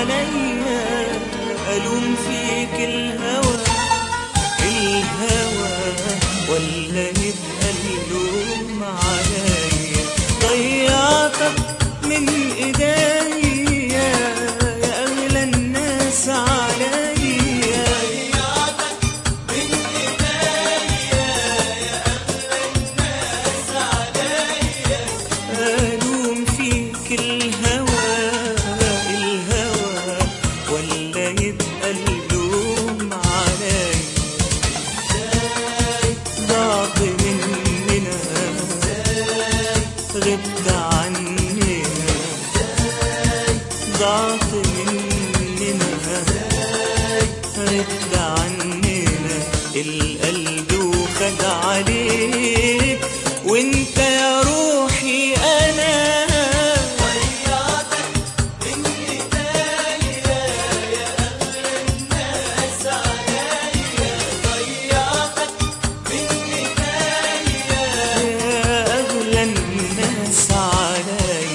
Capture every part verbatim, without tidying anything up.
عليا، ألوم فيك الهوى الهوى ولا يبقى اللوم عليا؟ ضيعتك من ايديا يا اغلى الناس عليا، ضيعتك من ايديا يا اغلى الناس عليا. ألوم فيك الهوى الهوى ولا يبقى اللوم عليا؟ ضاعت مننا غبت عننا، ضاعت مننا غبت عننا، القلب وخد عليك وانت يا روحي انا. ضيعتك من ايديا يا اغلى الناس عليا. ضيعتك من ايديا يا أغلى الناس عليا.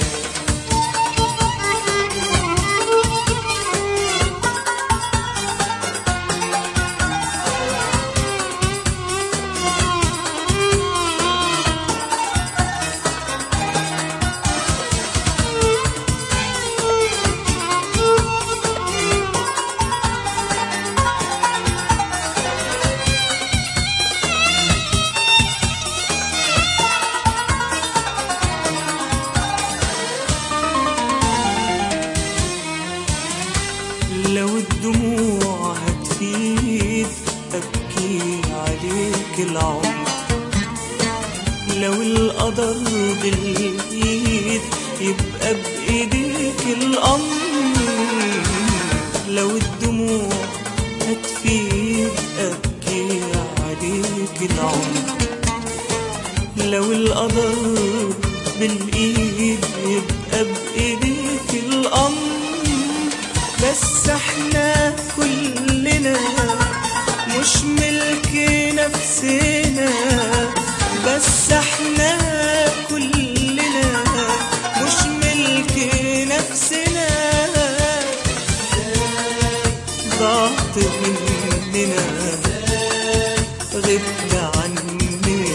لو الدموع هتفيد أبكي عليك العمر، لو القدر بالإيد يبقى بإيديك الأمر، لو الدموع هتفيد أبكي عليك العمر، لو القدر بالإيد يبقى بإيديك الأمر. بس احنا كلنا مش ملك نفسنا، بس احنا كلنا مش ملك نفسنا، ضاعت مننا غبت عننا،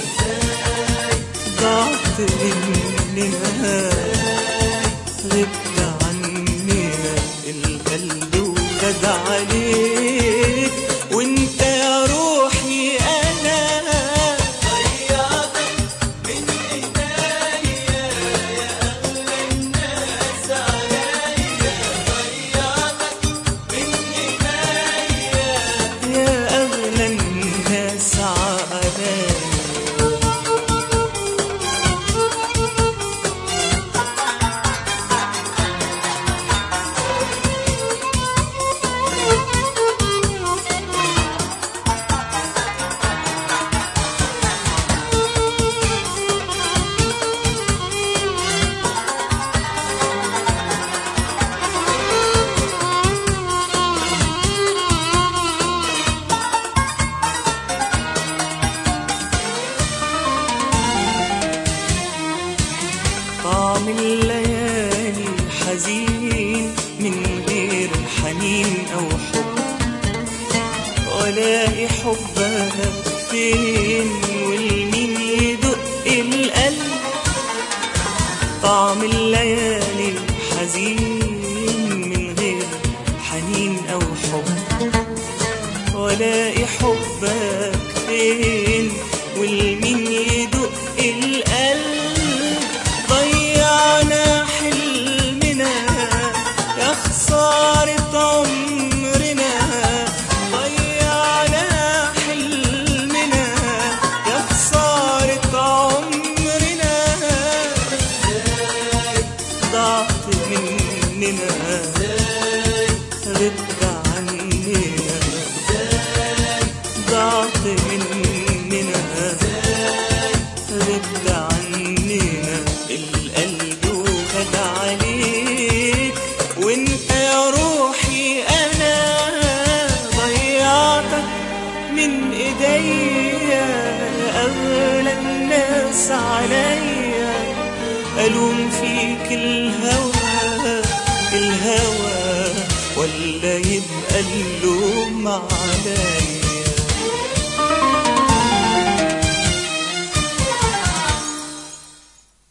ضاعت مننا غبت عننا، القلب وخد عليك وانت يا روحي انا. ضيعتك من ايديا يا اغلى الناس عليا. ضيعتك من ايديا يا أغلى الناس عليا. طعم الليالي حزين من غير حنين أو حب، ولاقي حبك فين والمين يدق القلب. طعم الليالي حزين من غير حنين أو حب، ولاقي حبك فين والمين يدق القلب. ضيعنا حلمنا يا خسارة عمرنا، ضيعنا حلمنا يا خسارة عمرنا، ضاعت مننا غبت عننا، ضاعت مننا غبت عننا، القلب وخد عليك وانت يا روحي انا. ضيعتك من ايديا اغلى الناس عليا، الوم فيك الهوى الهوى ولا يبقى اللوم عليا؟